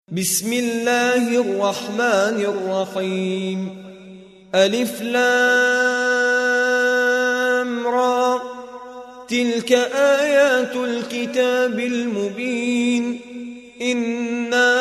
بسم الله الرحمن الرحيم. ألف لام را، تلك آيات الكتاب المبين. إنا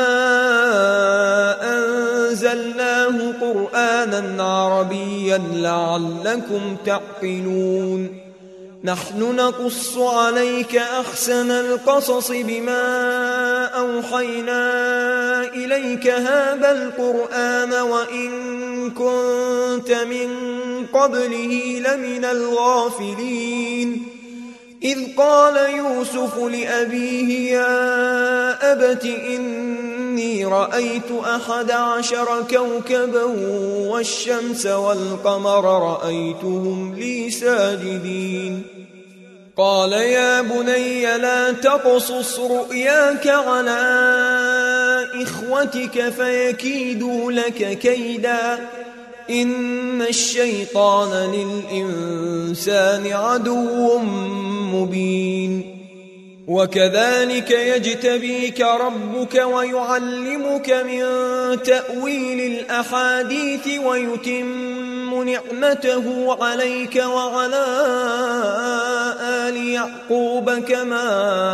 أنزلناه قرآنا عربيا لعلكم تعقلون. نحن نقص عليك أحسن القصص بما أوحينا إليك هذا القرآن وإن كنت من قبله لمن الغافلين. إذ قال يوسف لأبيه يا أبت إني رأيت 11 كوكبا والشمس والقمر رأيتهم لي ساجدين. قال يا بني لا تقصص رؤياك على إخوتك فيكيدوا لك كيدا، إن الشيطان للإنسان عدو مبين. وكذلك يجتبيك ربك ويعلمك من تأويل الأحاديث ويتم نعمته عليك وعلى آل يعقوب كما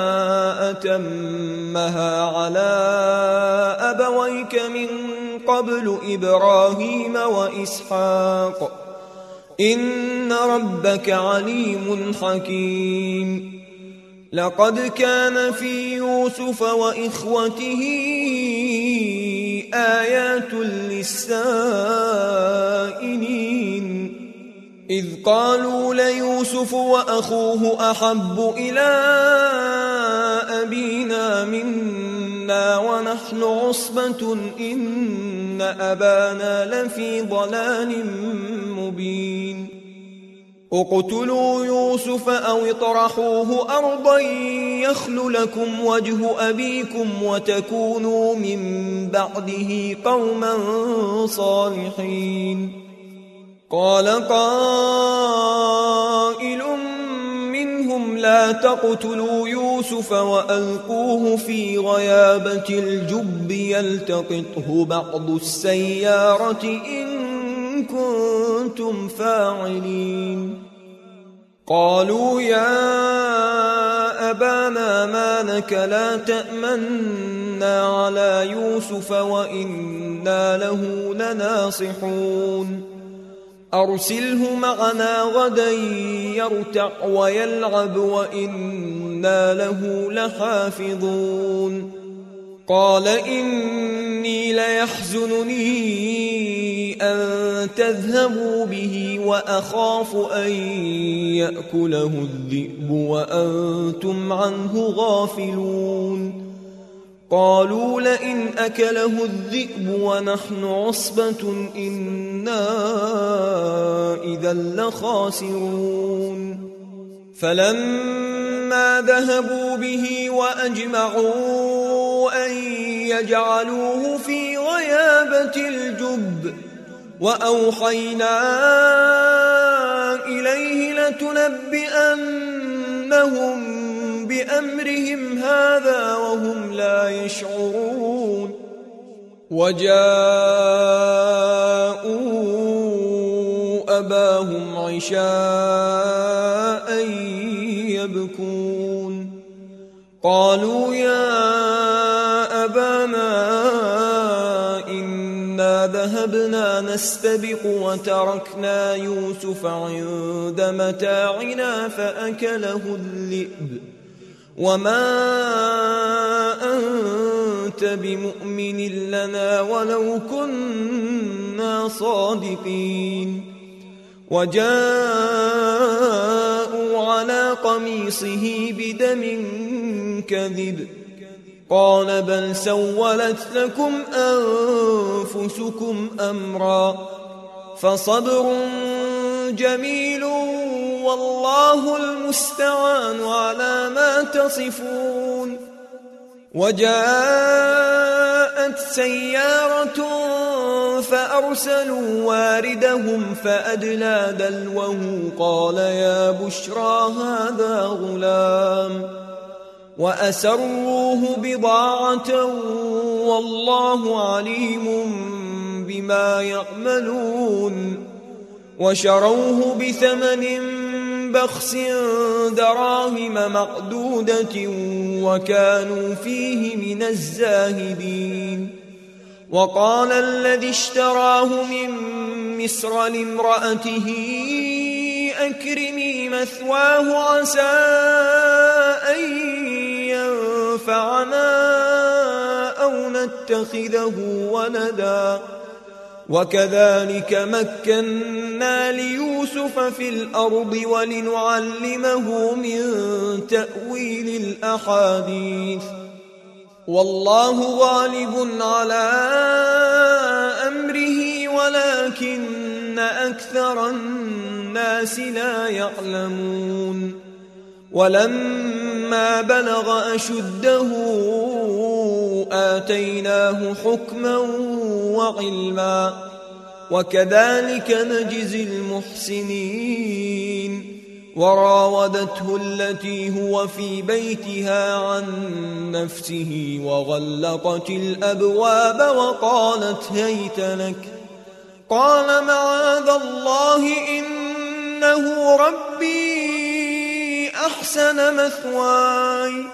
أتمها على أبويك من قبل إبراهيم وإسحاق، إن ربك عليم حكيم. لقد كان في يوسف وإخوته آيات للسائلين، إذ قالوا ليوسف وأخوه أحب إلى أبينا منا ونحن عصبة إن أبانا لفي ضلال مبين. اقتلوا يوسف أو اطرحوه أرضا يخل لكم وجه أبيكم وتكونوا من بعده قوما صالحين. قال قائل منهم لا تقتلوا يوسف وألقوه في غيابة الجب يلتقطه بعض السيارة إن كنتم فاعلين. قالوا يا أبانا ما لك لا تأمنا على يوسف وإنا له لناصحون. أرسله معنا غدا يرتع ويلعب وإنا له لحافظون. قال إني ليحزنني أن تذهبوا به وأخاف أن يأكله الذئب وأنتم عنه غافلون. قالوا لئن أكله الذئب ونحن عصبة إنا إذا لخاسرون. فلما ذهبوا به وأجمعوا أن يجعلوه في غيابة الجب وأوحينا إليه لتنبئنهم بأمرهم هذا وهم لا يشعرون. وجاءوا أباهم عشاء يبكون. قالوا يا أبانا إنا ذهبنا نستبق وتركنا يوسف عند متاعنا فأكله الذئب وما أنت بمؤمن لنا ولو كنا صادقين. وجاءوا على قميصه بدم كذب قال بل سولت لكم أنفسكم أمرا فصبر جميل والله المستعان على ما تصفون. وجاءت سيارة فأرسلوا واردهم فأدلى دلوه قال يا بشرى هذا غلام وأسروه بضاعة والله عليم بما يعملون وشروه بثمن بخس دراهم معدودة وكانوا فيه من الزاهدين وقال الذي اشتراه من مصر لامرأته أكرمي مثواه عسى أن ينفعنا أو نتخذه ولدا وكذلك مكنا ليوسف في الأرض ولنعلمه من تأويل الأحاديث والله غالب على أمره ولكن أكثر الناس لا يعلمون ولما بلغ أشده آتيناه حكما وعلما وكذلك نجزي المحسنين وراودته التي هو في بيتها عن نفسه وغلقت الأبواب وقالت هيت لك قال معاذ الله إنه ربي أحسن مثواي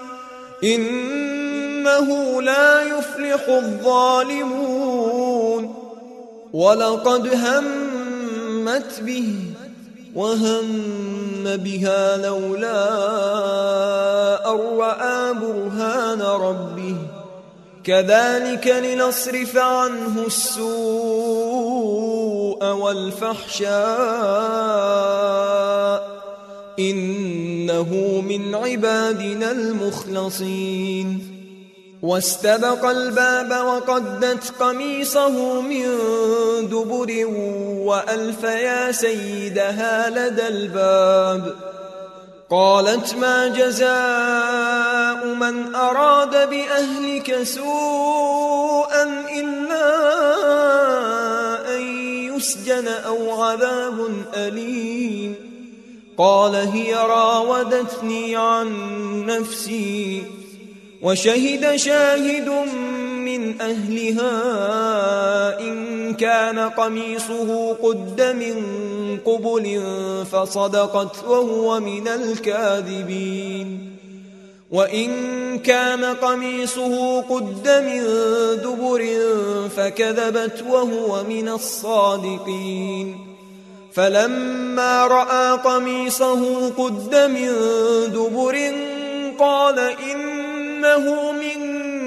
إنه لا يفلح الظالمون ولقد همت به وهم بها لولا أن رأى برهان ربه كذلك لنصرف عنه السوء والفحشاء إنه من عبادنا المخلصين واستبق الباب وقدت قميصه من دبر وألف يا سيدها لدى الباب قالت ما جزاء من أراد بأهلك سوءا إلا أن يسجن أو عذاب أليم قال هي راودتني عن نفسي وشهد شاهد من أهلها إن كان قميصه قد من قبل فصدقت وهو من الكاذبين وإن كان قميصه قد من دبر فكذبت وهو من الصادقين فلما رأى قميصه قد من دبر قال إنه من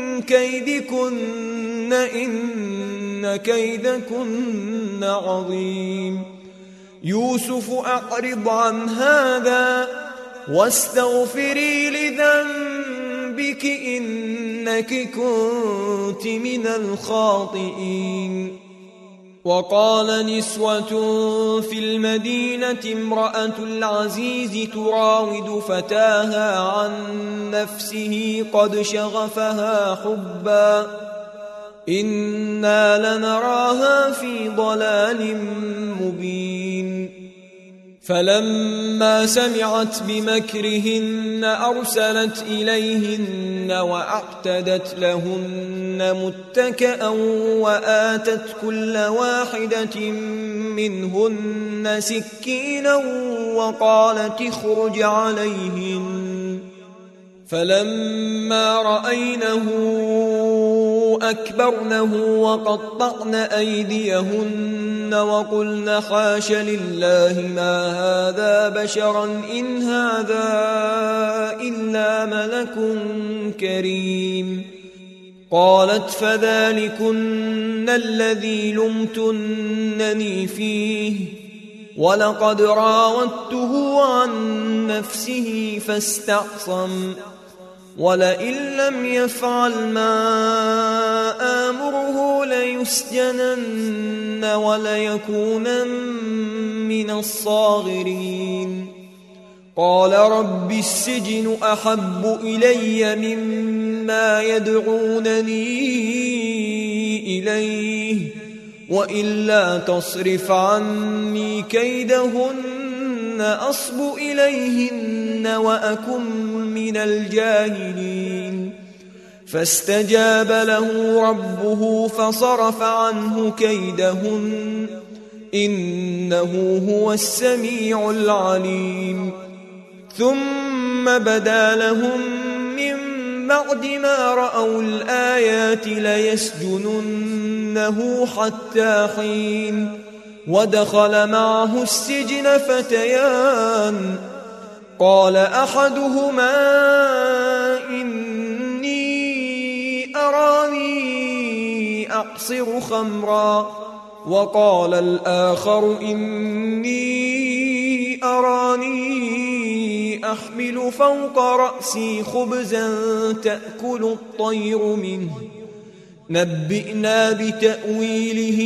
كيدكن إن كيدكن عظيم يوسف أعرض عن هذا واستغفري لذنبك إنك كنت من الخاطئين وقال نسوة في المدينة امرأة العزيز تراود فتاها عن نفسه قد شغفها حبا إنا لنراها في ضلال مبين فلما سمعت بمكرهن أرسلت إليهن وأعتدت لهن متكئا وآتت كل واحدة منهن سكينا وقالت اخرج عليهن فلما رأينه أكبرنه وقطعن أيديهن وقلن حاش لله ما هذا بشرا إن هذا إلا ملك كريم قالت فذلكن الذي لمتنني فيه ولقد راودته عن نفسه فاستعصم ولئن لم يفعل ما آمره ليسجنن وليكونن من الصاغرين قال رب السجن أحب إلي مما يدعونني إليه وإلا تصرف عني كيدهن أصب إليهن وأكن من الجاهلين فاستجاب له ربه فصرف عنه كيدهن إنه هو السميع العليم ثم بدا لهم من بعد ما رأوا الآيات ليسجننه حتى حين ودخل معه السجن فتيان قال أحدهما إني أراني أعصر خمرا وقال الآخر إني أراني أحمل فوق رأسي خبزا تأكل الطير منه نبئنا بتأويله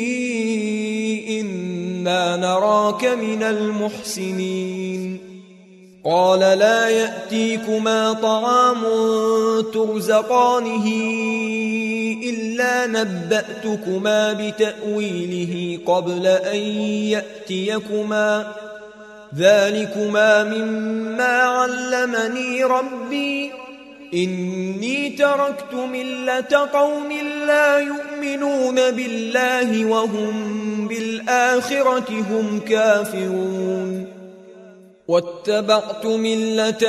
إنا نراك من المحسنين قال لا يأتيكما طعام ترزقانه إلا نبأتكما بتأويله قبل أن يأتيكما ذلكما مما علمني ربي إني تركت ملة قوم لا يؤمنون بالله وهم بالآخرة هم كافرون واتبعت ملة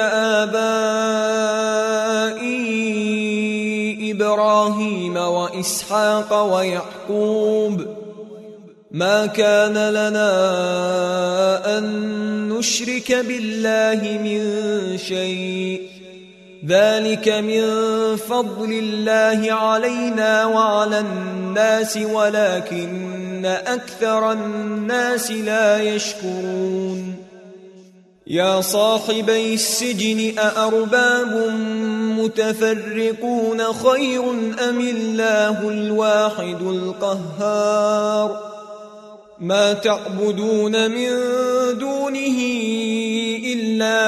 آبائي إبراهيم وإسحاق ويعقوب ما كان لنا أن نشرك بالله من شيء ذلك من فضل الله علينا وعلى الناس ولكن أكثر الناس لا يشكرون يا صاحبي السجن أأرباب متفرقون خير أم الله الواحد القهار ما تعبدون من دونه إلا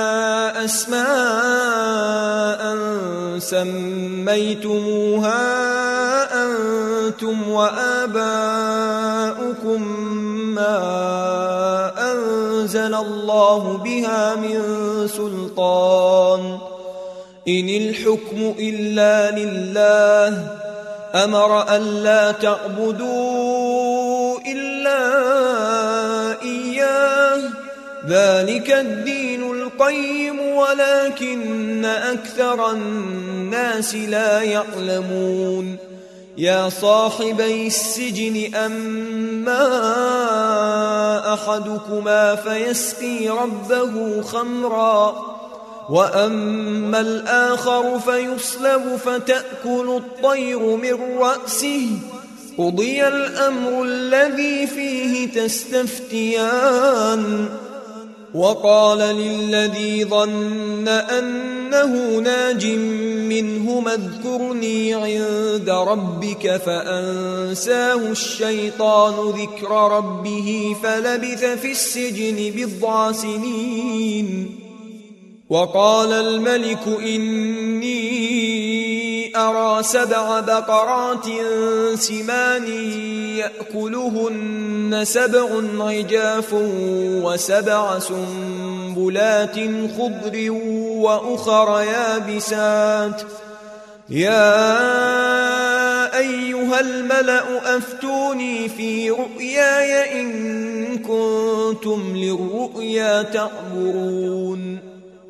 أسماء سميتموها أنتم وآباؤكم ما أنزل الله بها من سلطان إن الحكم إلا لله أمر ألا تعبدوا إلا إياه ذلك الدين القيم ولكن أكثر الناس لا يعلمون يا صاحبي السجن أما أحدكما فيسقي ربه خمرا وأما الآخر فيصلب فتأكل الطير من رأسه قضي الأمر الذي فيه تستفتيان وقال للذي ظن أنه ناج منهما اذكرني عند ربك فأنساه الشيطان ذكر ربه فلبث في السجن 9 سنين وقال الملك إني أرى 7 بقرات سمان يأكلهن 7 عجاف و7 سنبلات خضر وأخر يابسات يا أيها الملأ أفتوني في رؤياي إن كنتم للرؤيا تعبرون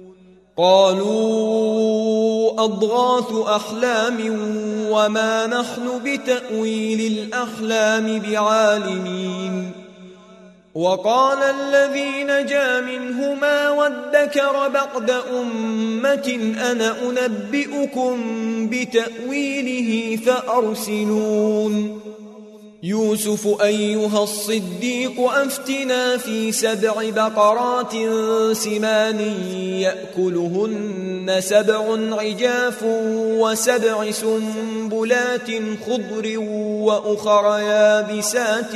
قالوا أضغاث أحلام وما نحن بتأويل الأحلام بعالمين وقال الذي نجا منهما وادكر بعد أمة أنا أنبئكم بتأويله فأرسلون يوسف أيها الصديق أفتنا في 7 بقرات سمان يأكلهن 7 عجاف و7 سنبلات خضر وأخر يابسات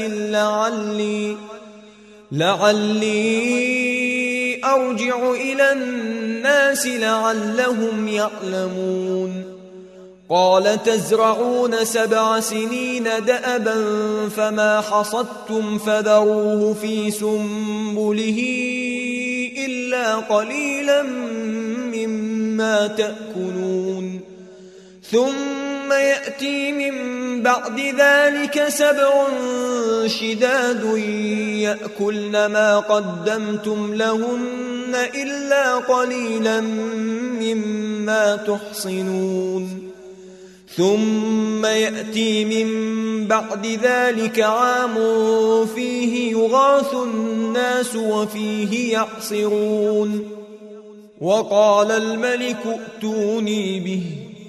لعلي أرجع إلى الناس لعلهم يعلمون قال تزرعون 7 سنين دأبا فما حصدتم فذروه في سنبله إلا قليلا مما تأكلون ثم يأتي من بعد ذلك 7 شداد يأكلن ما قدمتم لهن إلا قليلا مما تحصنون ثم يأتي من بعد ذلك عام فيه يغاث الناس وفيه يعصرون وقال الملك ائتوني به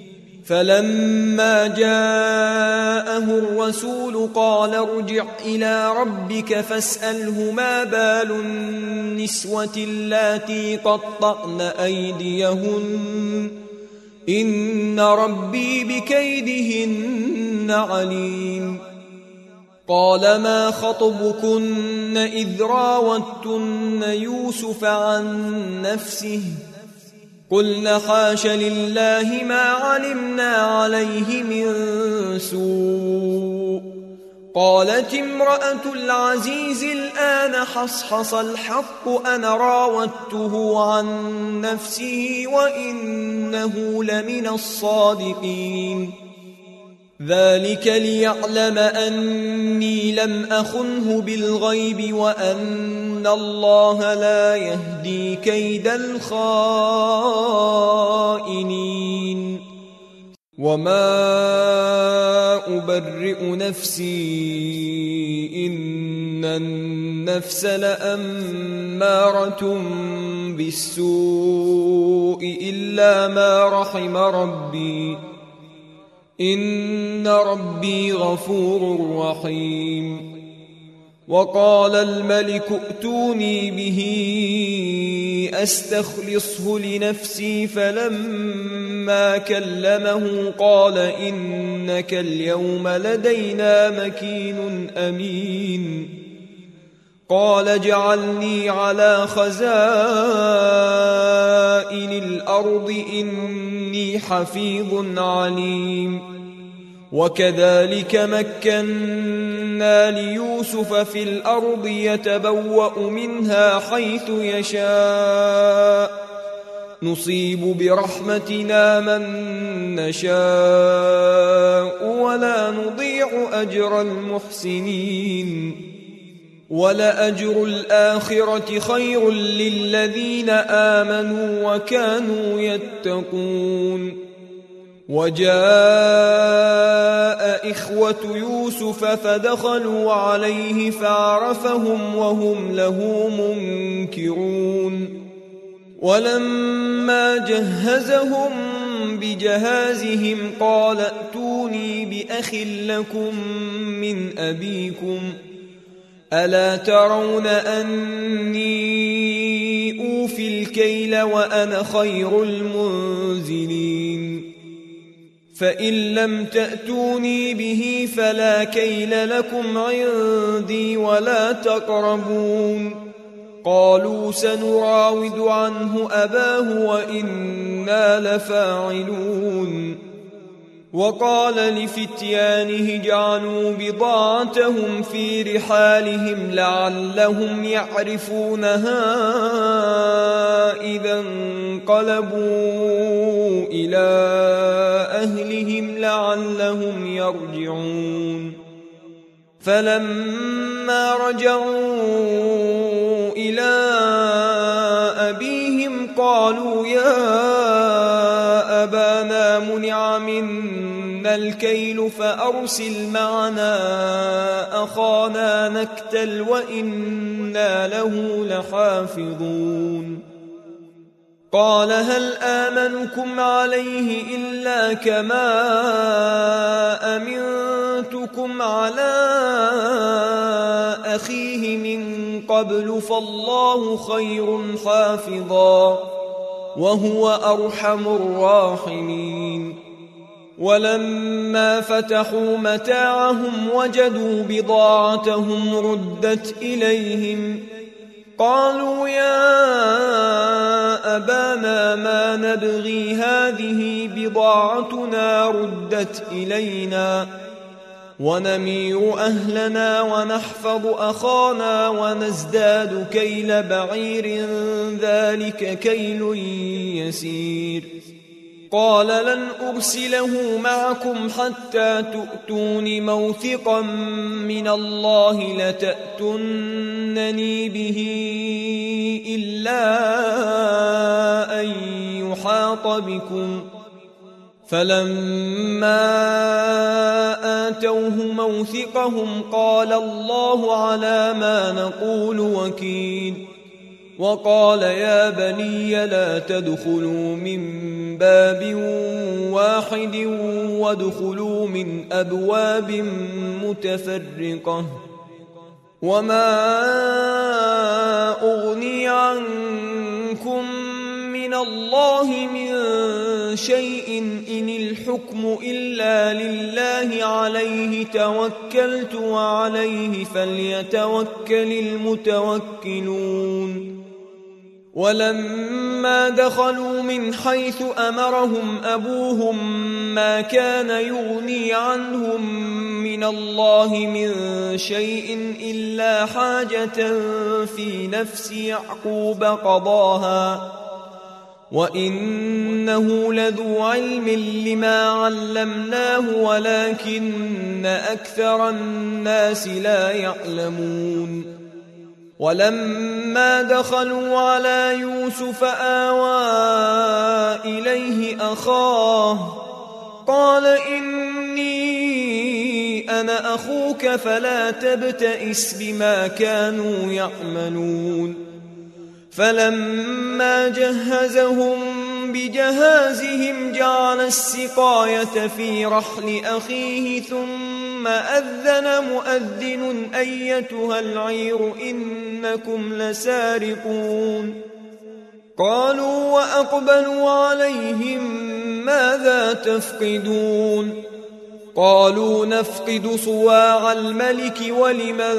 فلما جاءه الرسول قال ارجع إلى ربك فاسأله ما بال النسوة اللاتي قطعن أيديهن إن ربي بكيدهن عليم قال ما خطبكن إذ راوتن يوسف عن نفسه قلنا حاش لله ما علمنا عليه من سوء قالت امرأة العزيز الآن حصحص الحق أنا راودته عن نفسه وإنه لمن الصادقين ذلك ليعلم أني لم أخنه بالغيب وأن الله لا يهدي كيد الخائنين وما أبرئ نفسي إن النفس لأمارة بالسوء إلا ما رحم ربي إن ربي غفور رحيم وقال الملك ائتوني به أستخلصه لنفسي فلما كلمه قال إنك اليوم لدينا مكين أمين قال اجعلني على خزائن الأرض إني حفيظ عليم وكذلك مكنا ليوسف في الأرض يتبوأ منها حيث يشاء نصيب برحمتنا من نشاء ولا نضيع أجر المحسنين ولأجر الآخرة خير للذين آمنوا وكانوا يتقون وجاء إخوة يوسف فدخلوا عليه فعرفهم وهم له منكرون ولما جهزهم بجهازهم قال ائتوني بأخ لكم من أبيكم ألا ترون أني أوفي الكيل وأنا خير المنزلين فإن لم تأتوني به فلا كيل لكم عندي ولا تقربون قالوا سنراود عنه أباه وإنا لفاعلون وقال لفتيانه جعلوا بضاعتهم في رحالهم لعلهم يعرفونها إذا انقلبوا إلى أهلهم لعلهم يرجعون فلما رجعوا إلى أبيهم قالوا يا أبانا منع منا الكيل فأرسل معنا أخانا نكتل وإنا له لحافظون قال هل آمنكم عليه إلا كما أمنتكم على أخيه من قبل فالله خير حافظا وهو أرحم الراحمين ولما فتحوا متاعهم وجدوا بضاعتهم ردت إليهم قالوا يا أبانا ما نبغي هذه بضاعتنا ردت إلينا ونمير أهلنا ونحفظ أخانا ونزداد كيل بعير ذلك كيل يسير قال لن أرسله معكم حتى تؤتون موثقا من الله لتأتونني به إلا أن يحاط بكم. فلما آتوه موثقهم قال الله على ما نقول وكيل. وقال يا بني لا تدخلوا من باب واحد وادخلوا من أبواب متفرقة وما أغني عنكم من الله من شيء إن الحكم إلا لله عليه توكلت وعليه فليتوكل المتوكلون. ولما دخلوا من حيث أمرهم أبوهم ما كان يغني عنهم من الله من شيء إلا حاجة في نفس يعقوب قضاها وإنه لذو علم لما علمناه ولكن أكثر الناس لا يعلمون. ولما دخلوا على يوسف آوى إليه أخاه قال إني أنا أخوك فلا تبتئس بما كانوا يعملون. فلما جهزهم بجهازهم جعل السقاية في رحل أخيه ثم أذن مؤذن أيتها العير إنكم لسارقون. قالوا وأقبلوا عليهم ماذا تفقدون؟ قالوا نفقد صواع الملك ولمن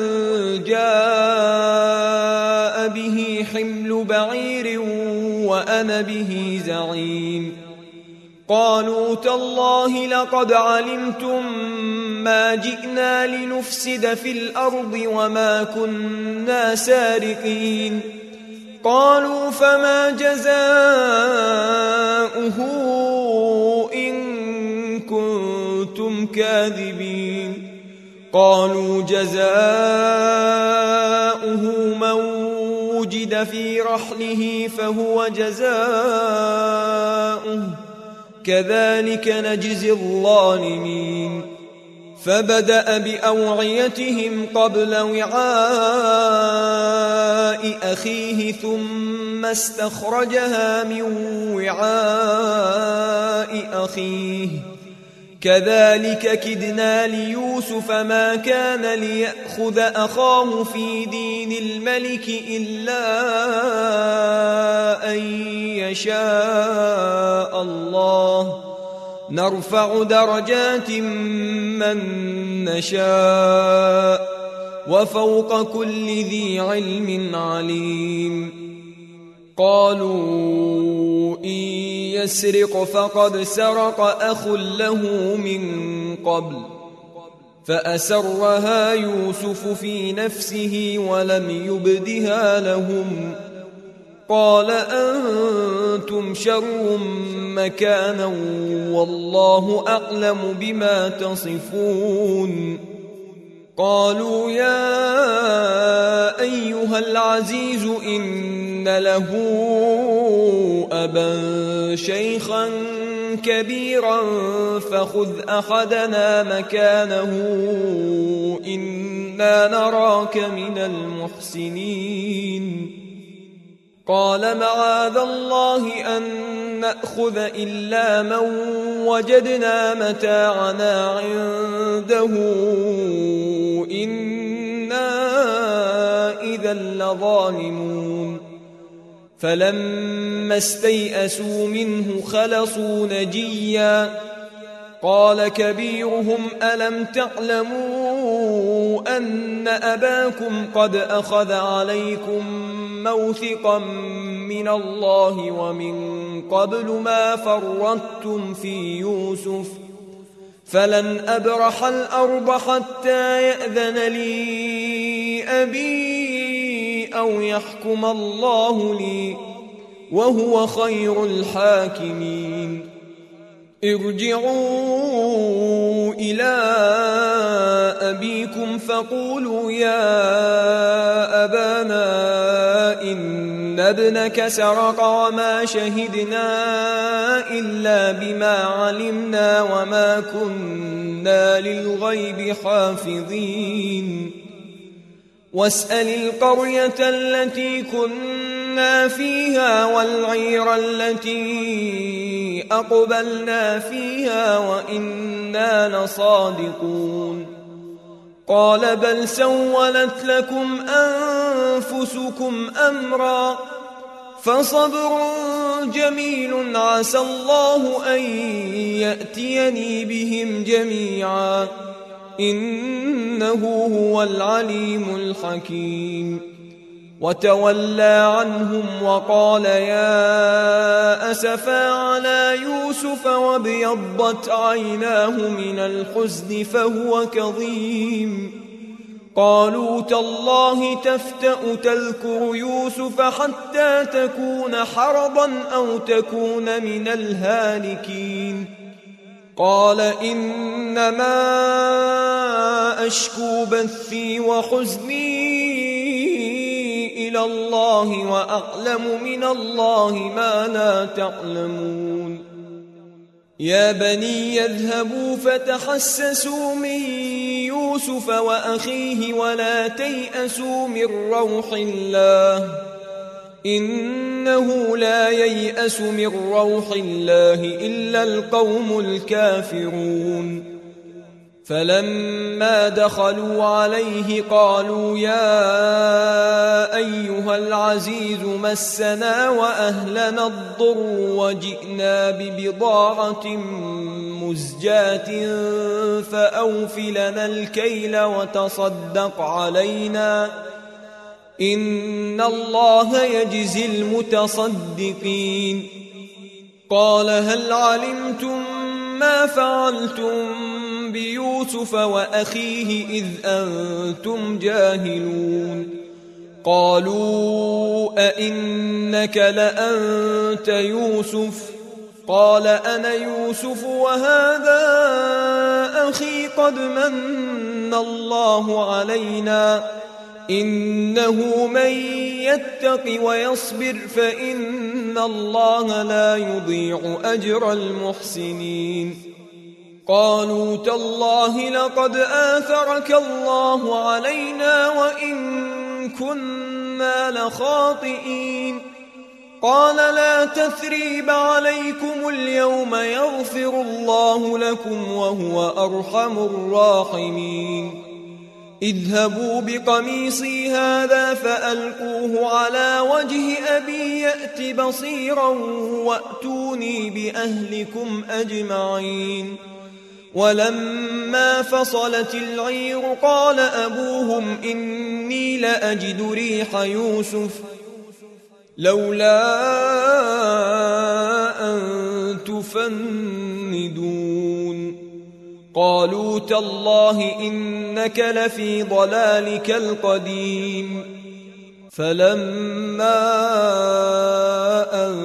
جاء به حمل بعير وأنا به زعيم. قالوا تالله لقد علمتم ما جئنا لنفسد في الأرض وما كنا سارقين. قالوا فما جزاؤه إن كنتم كاذبين؟ قالوا جزاؤه من وجد في رحله فهو جزاؤه كذلك نجزي الظالمين. فبدأ بأوعيتهم قبل وعاء أخيه ثم استخرجها من وعاء أخيه كذلك كدنا ليوسف ما كان ليأخذ أخاه في دين الملك إلا أن يشاء الله نرفع درجات من نشاء وفوق كل ذي علم عليم. قالوا إن يسرق فقد سرق أخ له من قبل فأسرها يوسف في نفسه ولم يبدها لهم. قال أنتم شر مكانا والله أعلم بما تصفون. قالوا يا أيها العزيز إن له أبا شيخا كبيرا فخذ أحدنا مكانه إنا نراك من المحسنين. قال معاذ الله أن نأخذ إلا من وجدنا متاعنا عنده إنا إذا لظالمون. فلما استيئسوا منه خلصوا نجيا. قال كبيرهم ألم تعلموا أن أباكم قد أخذ عليكم موثقا من الله ومن قبل ما فرطتم في يوسف فلن أبرح الأرض حتى يأذن لي أبي أو يحكم الله لي وهو خير الحاكمين. ارجعوا إلى أبيكم فقولوا يا أبانا إن ابنك سرق وما شهدنا إلا بما علمنا وما كنا للغيب حافظين واسأل القرية التي كنا فيها والعير التي أقبلنا فيها وإنا لصادقون قال بل سولت لكم أنفسكم أمرا فصبر جميل عسى الله أن يأتيني بهم جميعا إنه هو العليم الحكيم وتولى عنهم وقال يا أسفا على يوسف وابيضت عيناه من الحزن فهو كظيم قالوا تالله تفتأ تذكر يوسف حتى تكون حرضا أو تكون من الهالكين قال إنما أشكو بثي وحزني إلى الله وأعلم من الله ما لا تعلمون يا بني يذهبوا فتحسسوا من يوسف وأخيه ولا تيأسوا من روح الله إنه لا ييأس من روح الله إلا القوم الكافرون فلما دخلوا عليه قالوا يا أيها العزيز مسنا وأهلنا الضر وجئنا ببضاعة مزجاة فأوف لنا الكيل وتصدق علينا إن الله يجزي المتصدقين قال هل علمتم ما فعلتم بيوسف وأخيه إذ أنتم جاهلون قالوا أئنك لأنت يوسف قال أنا يوسف وهذا أخي قد من الله علينا إنه من يتق ويصبر فإن الله لا يضيع أجر المحسنين قالوا تالله لقد آثرك الله علينا وإن كنا لخاطئين قال لا تثريب عليكم اليوم يغفر الله لكم وهو أرحم الراحمين اذهبوا بقميصي هذا فألقوه على وجه أبي يأت بصيرا وأتوني بأهلكم أجمعين ولما فصلت العير قال أبوهم إني لأجد ريح يوسف لولا أن تفندون قالوا تالله إنك لفي ضلالك القديم فلما أن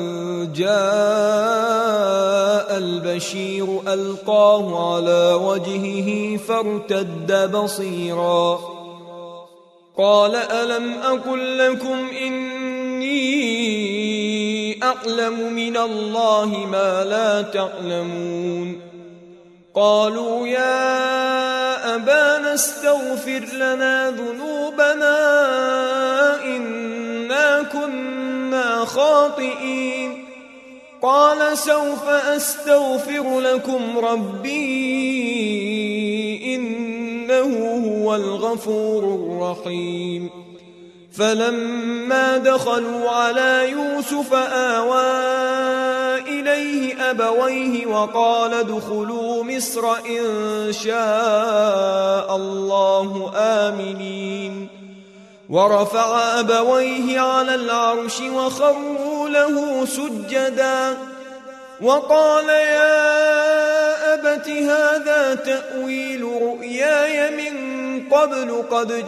جاء البشير ألقاه على وجهه فارتد بصيرا قال ألم أقل لكم إني أعلم من الله ما لا تعلمون قالوا يا أبانا استغفر لنا ذنوبنا إنا كنا خاطئين قال سوف أستغفر لكم ربي إنه هو الغفور الرحيم فلما دخلوا على يوسف آوى إليه أبويه وقال ادخلوا مصر إن شاء الله آمنين ورفع أبويه على العرش وخروا له سجدا وقال يا أبت هذا تأويل رؤياي من قبل قد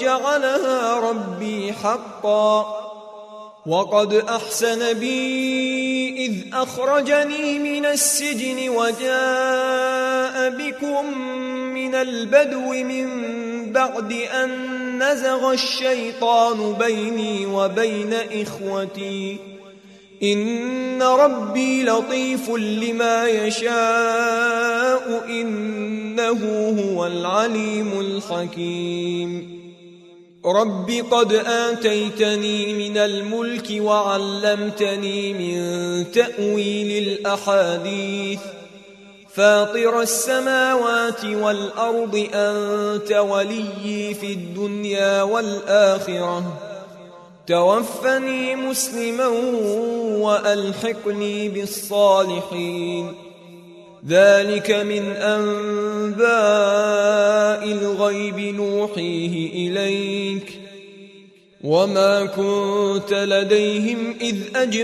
جعلها ربي حقا وقد أحسن بي إذ أخرجني من السجن وجاء بكم من البدو من بعد أن نزغ الشيطان بيني وبين إخوتي إن ربي لطيف لما يشاء إنه هو العليم الحكيم رب قد آتيتني من الملك وعلمتني من تأويل الأحاديث فاطر السماوات والأرض أنت وليي في الدنيا والآخرة توفني مسلما وألحقني بالصالحين ذلك من أنباء الغيب نوحيه إليك وما كنت لديهم إذ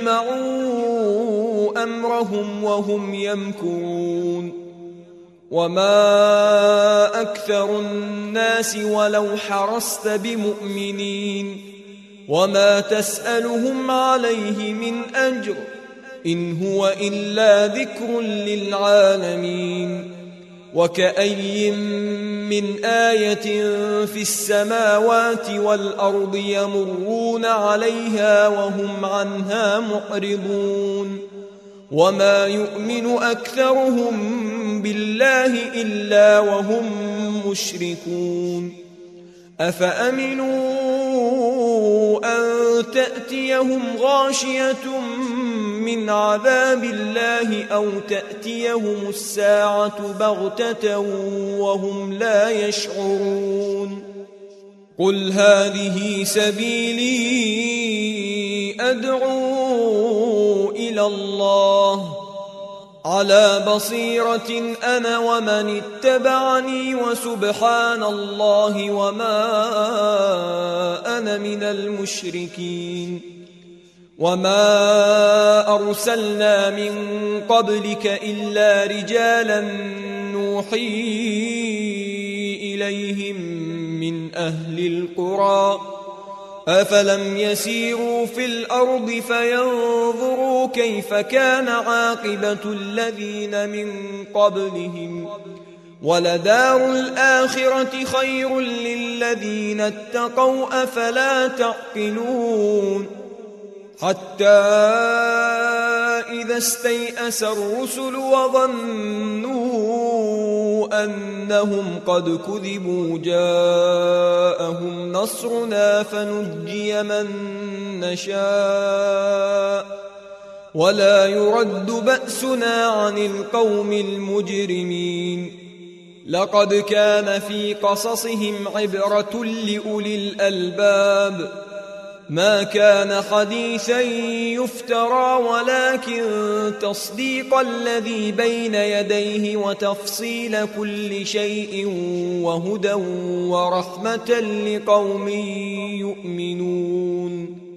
أجمعوا أمرهم وهم يمكرون وما أكثر الناس ولو حرصت بمؤمنين وما تسألهم عليه من أجر إن هو إلا ذكر للعالمين وكأي من آية في السماوات والأرض يمرون عليها وهم عنها معرضون وما يؤمن أكثرهم بالله إلا وهم مشركون أفأمنوا أن تأتيهم غاشية من عذاب الله أو تأتيهم الساعة بغتة وهم لا يشعرون قل هذه سبيلي أدعو إلى الله على بصيرة أنا ومن اتبعني وسبحان الله وما أنا من المشركين وما أرسلنا من قبلك إلا رجالا نوحي إليهم من أهل القرى أفلم يسيروا في الأرض فينظروا كيف كان عاقبة الذين من قبلهم ولدار الآخرة خير للذين اتقوا أفلا تعقلون حتى إذا استيأس الرسل وظنوا أنهم قد كذبوا جاءهم نصرنا فنجي من نشاء ولا يرد بأسنا عن القوم المجرمين لقد كان في قصصهم عبرة لأولي الألباب ما كان حديثا يفترى ولكن تصديق الذي بين يديه وتفصيل كل شيء وهدى ورحمة لقوم يؤمنون